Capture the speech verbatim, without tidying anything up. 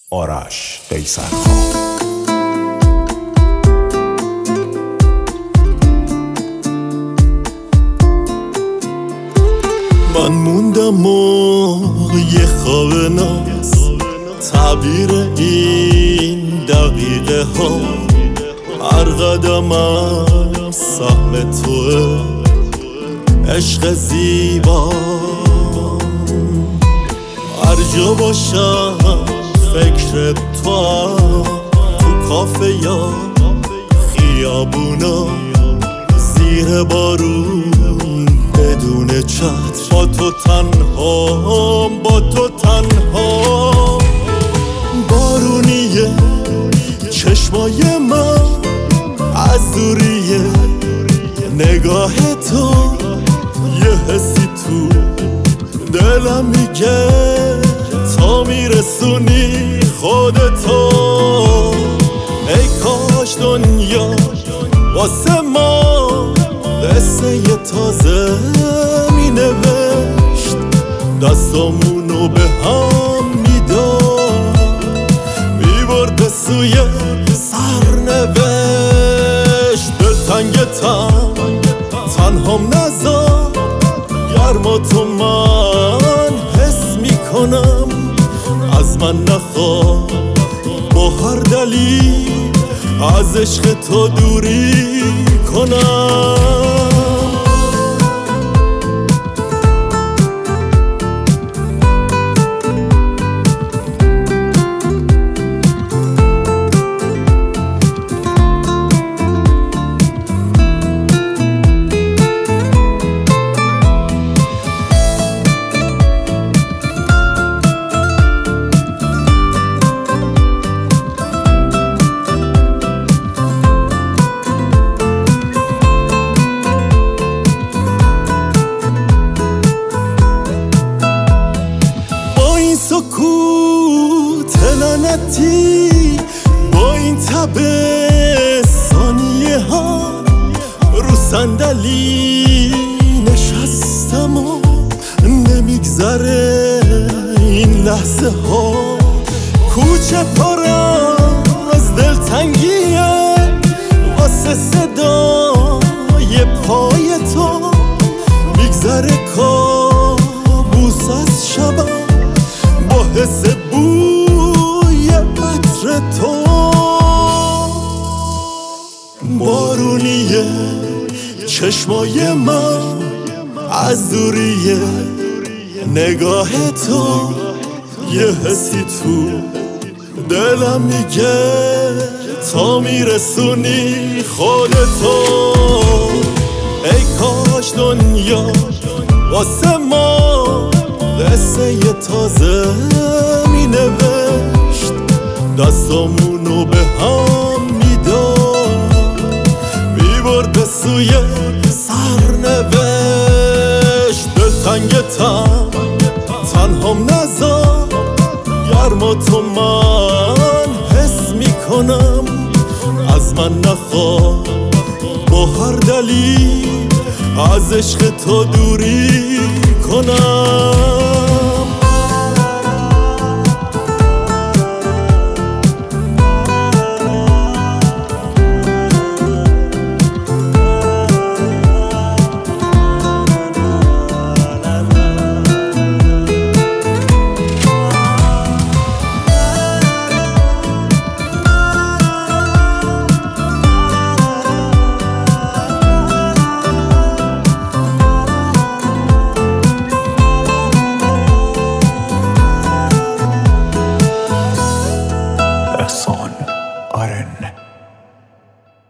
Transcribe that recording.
آرش قیصرخان. من موندم و یه خواب ناز، تعبیر این دقیقه ها. هر قدمم سهم توه، عشق زیبا. هر جا باشم فکر تو، تو کافه یا خیابونا، زیر بارون بدون چتر. با تو تنها، با تو تنها. بارونیه چشمای من، از دوریه نگاه تو. یه حسی تو دلم میگه تا میرسونی خودتو. ای کاش دنیا واسه ما قصه ی تازه می نوشت، دستامونو به هم میداد، میبرد به سوی سرنوشت. دلتنگتم تنهام نذار، گرما تو من حس میکنم. از من نخواه با هر دلیل از عشق تو دوری کنم. سکوت لعنتی، با این تب ثانیه ها، رو صندلی نشستم و نمیگذره این لحظه ها. کوچه پرم از دلتنگیه، واسه صدای پای تو. میگذره کابوس از شبم، با حس بوی عطر تو. بارونیه چشمای من، از دوریه نگاه تو. یه حسی تو دلم میگه تا میرسونی خودتو. ای کاش دنیا واسه ما قصه ی تازه می نوشت، دستامونو به هم میداد، میبرد به سوی سرنوشت. دلتنگتم تنهام نذار، گرما تو من حس میکنم. از من نخواه با هر دلیل از عشق تو دوری کنم.